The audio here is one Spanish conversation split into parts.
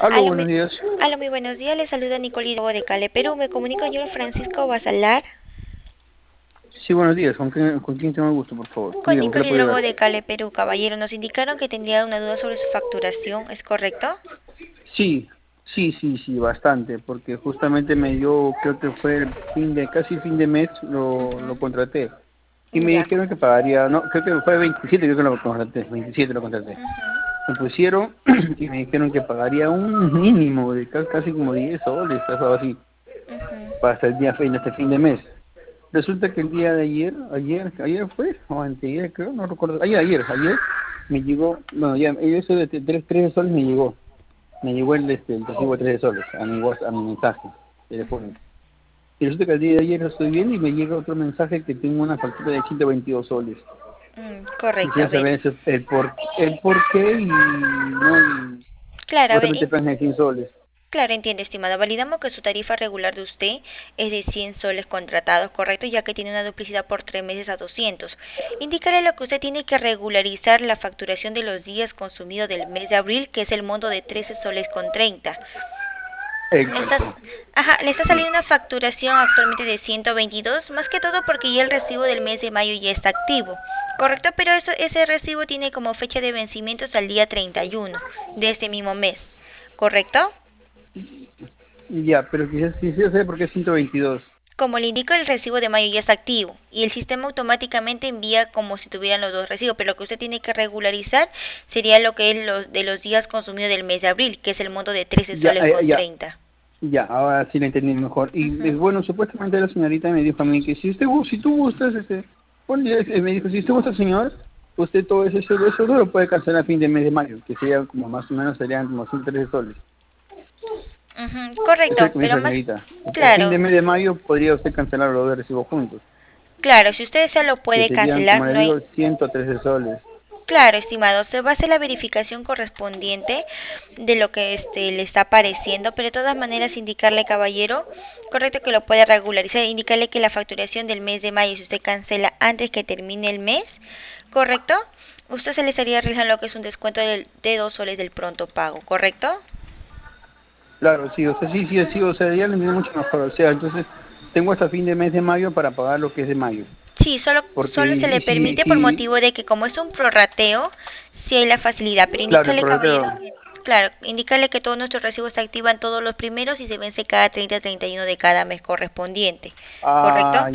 Aló, Aló, buenos días. aló, muy buenos días. Le saluda Nicole Hidalgo de Cali, Perú. Me comunico con el señor Francisco Basalar. Sí, buenos días. ¿Con quién tengo el gusto, por favor? Con Dígame, ¿qué le Nicole puedo Hidalgo ayudar? de Cali, Perú. Caballero, nos indicaron que tendría una duda sobre su facturación. ¿Es correcto? Sí, sí, bastante, porque justamente me dio, creo que fue el casi fin de mes, lo contraté. Y me Ya. dijeron que pagaría, no, creo que fue 27, creo que lo contraté, 27 lo contraté. Ujú. Me pusieron y me dijeron que pagaría un mínimo de casi como 10 soles, algo así, para hasta el día fin, este fin de mes. Resulta que el día de ayer fue, o anteayer creo, no recuerdo, ayer me llegó, bueno, ya, eso de 13 soles me llegó el recibo de 13 soles a mi WhatsApp, a mi mensaje telefónico. Y resulta que el día de ayer lo estoy viendo y me llega otro mensaje que tengo una factura de 122 soles. Correcto, a Quisiera ver. saber el por qué y, no, y Claro, a ver. supuestamente pagan 100 soles. Claro, entiende, estimado. Validamos que su tarifa regular de usted es de 100 soles contratados, correcto, ya que tiene una duplicidad por 3 meses a 200. Indicaré lo que usted tiene que regularizar la facturación de los días consumidos del mes de abril, que es el monto de 13 soles con 30. Le está, Exacto. le está Sí. saliendo una facturación actualmente de 122, más que todo porque ya el recibo del mes de mayo ya está activo. Correcto, pero ese recibo tiene como fecha de vencimiento hasta el día 31 de este mismo mes. ¿Correcto? Ya, pero quisiera saber por qué 122. Como le indico, el recibo de mayo ya está activo y el sistema automáticamente envía como si tuvieran los dos recibos, pero lo que usted tiene que regularizar sería lo que es los de los días consumidos del mes de abril, que es el monto de 13 Ya, soles con ya, 30. ya, ahora sí la entendí mejor. Y Ujú. bueno, supuestamente la señorita me dijo a mí que si tú gustas, me dijo, si usted gusta, señor, usted todo eso lo puede cancelar a fin de mes de mayo, que sería como más o menos serían como 113 soles. Ujú, Eso es lo correcto, que me dijo pero la más, señorita. A fin claro, de mes de mayo podría usted cancelar los dos recibos juntos, claro, si usted se lo que puede serían, cancelar, como le no hay. digo, 113 soles. Claro, estimado, se va a hacer la verificación correspondiente de lo que le está apareciendo, pero de todas maneras indicarle, caballero, correcto que lo puede regularizar, indicarle que la facturación del mes de mayo, si usted cancela antes que termine el mes, correcto, usted se le estaría realizando lo que es un descuento de 2 soles del pronto pago, ¿correcto? Claro, sí, o sea, sí, o sea, ya lo entiendo mucho mejor. O sea, entonces tengo hasta fin de mes de mayo para pagar lo que es de mayo. Sí, solo se Porque le si, permite por si, motivo de que como es un prorrateo, sí hay la facilidad, pero claro, el indícale, caballero, prorrateo. claro, indícale que todos nuestros recibos se activan todos los primeros y se vence cada 30-31 de cada mes correspondiente, ¿correcto?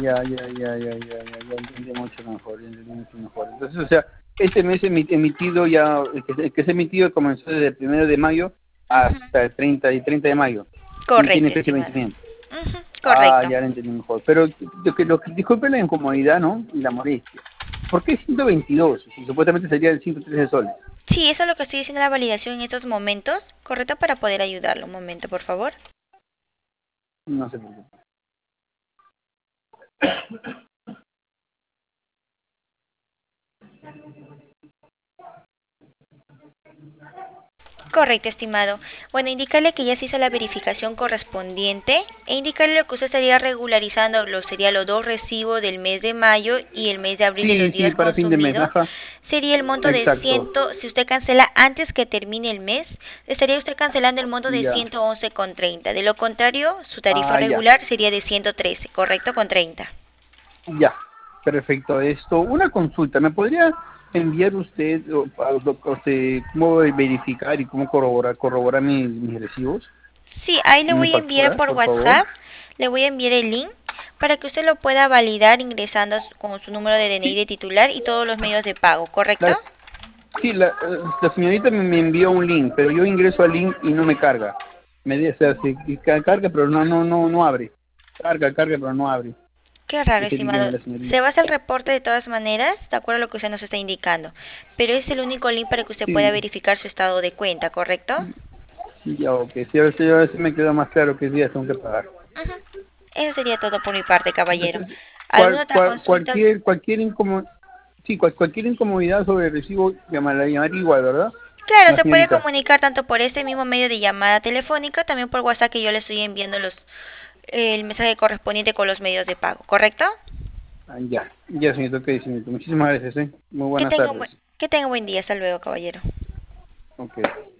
Ya entendí mucho mejor, ya entendí mucho mejor. Entonces, o sea, este mes emitido ya, el que se ha emitido comenzó desde el 1 de mayo Ujú. hasta el 30 de mayo. Y tiene Correcto, fecha de estimado. vencimiento. Ujú, correcto. Ya lo entendí mejor. Pero disculpe la incomodidad, ¿no? Y la molestia. ¿Por qué 122? Si supuestamente sería el 113 soles. Sí, eso es lo que estoy haciendo la validación en estos momentos, correcto, para poder ayudarlo. Un momento, por favor. No se preocupe. Correcto, estimado. Bueno, indicarle que ya se hizo la verificación correspondiente e indicarle lo que usted estaría regularizando, sería los dos recibos del mes de mayo y el mes de abril de los Sí, días para fin de mes, consumidos. ajá. Sería el monto de Exacto. 100, si usted cancela antes que termine el mes, estaría usted cancelando el monto de Ya. 111,30. De lo contrario, su tarifa Ya. regular sería de 113, correcto, con 30. Ya, perfecto. Una consulta. ¿Me podría enviar usted cómo verificar y cómo corroborar mis recibos Sí, ahí le y mis voy a enviar facturas, por por favor? WhatsApp, le voy a enviar el link para que usted lo pueda validar ingresando con su número de DNI Sí, de titular y todos los medios de pago, ¿correcto? la, sí, la señorita me envió un link, pero yo ingreso al link y no me carga. Me dice, o sea, carga, pero no abre. Carga, pero no abre. Qué raro, Ese link estimado. de la señorita. Se va a hacer el reporte de todas maneras, de acuerdo a lo que usted nos está indicando, pero es el único link para que usted pueda Sí, verificar su estado de cuenta, ¿correcto? ya, ok. Sí, a ver si me quedó más claro que día tengo que pagar. Ujú. Eso sería todo por mi parte, caballero. Entonces, ¿Alguna otra consulta? cualquier incomodidad sobre el recibo, llamar igual, ¿verdad? Claro, La se puede señorita. comunicar tanto por este mismo medio de llamada telefónica, también por WhatsApp que yo le estoy enviando el mensaje correspondiente con los medios de pago, ¿correcto? Ya, señorita, ok, señorita. Muchísimas gracias, ¿eh? Muy Que buenas tenga tardes. que tenga buen día. Hasta luego, caballero. Ok.